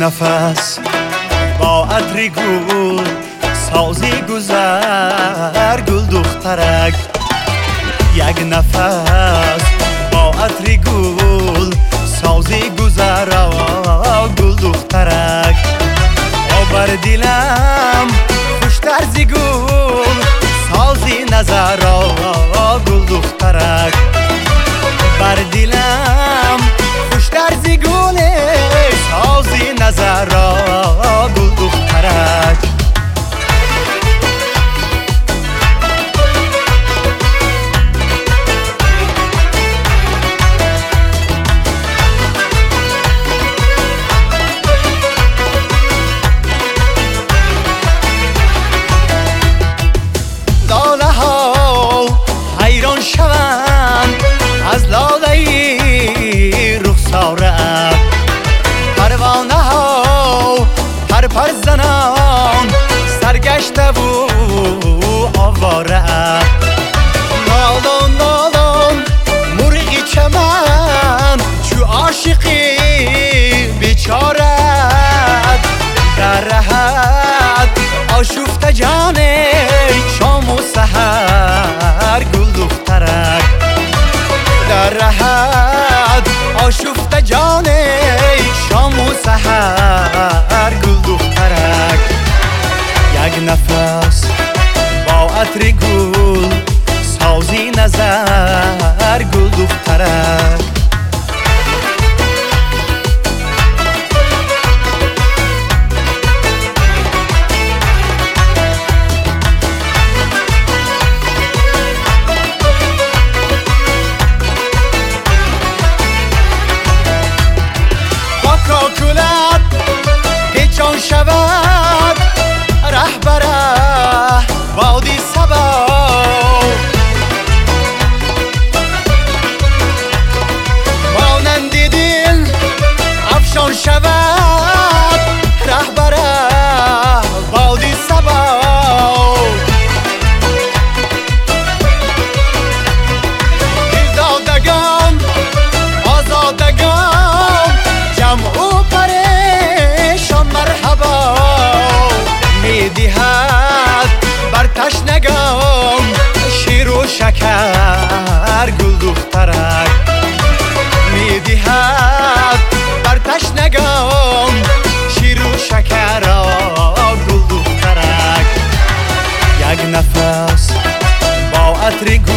نفس با عطر گل سازی گذر گل دخترک، یک نفس با عطر گل سازی گذر گل دخترک. بر دلم خوشتر زی گل سازی نظر گل دخترک، بر دلم خوشتر زی گل سازی نظر گل دخترک. لاله ها حیران شوند از لاله رخسارت، پروانه ها پر زنان سرگشته و آواره. نالان نالان مرغی چمن چو عاشقی بیچارت، در رهت آشفته جان شام و سحر گل دخترک، در رهت آشفته جان شام و سحر گل دخترک. یک نفس با عطر گل سازی نظر گل دخترک. کاکولت پیچان شود رهبره وادی صبا، مانند دل افشان شود رهبره وادی صبا. دلدادگان آزادگان جمع و پریشان مرحبا، میدهد بر تشنگان شیر و شکر گل دخترک، میدهد بر تشنگان شیر و شکر گل دخترک. یک نفس با عطر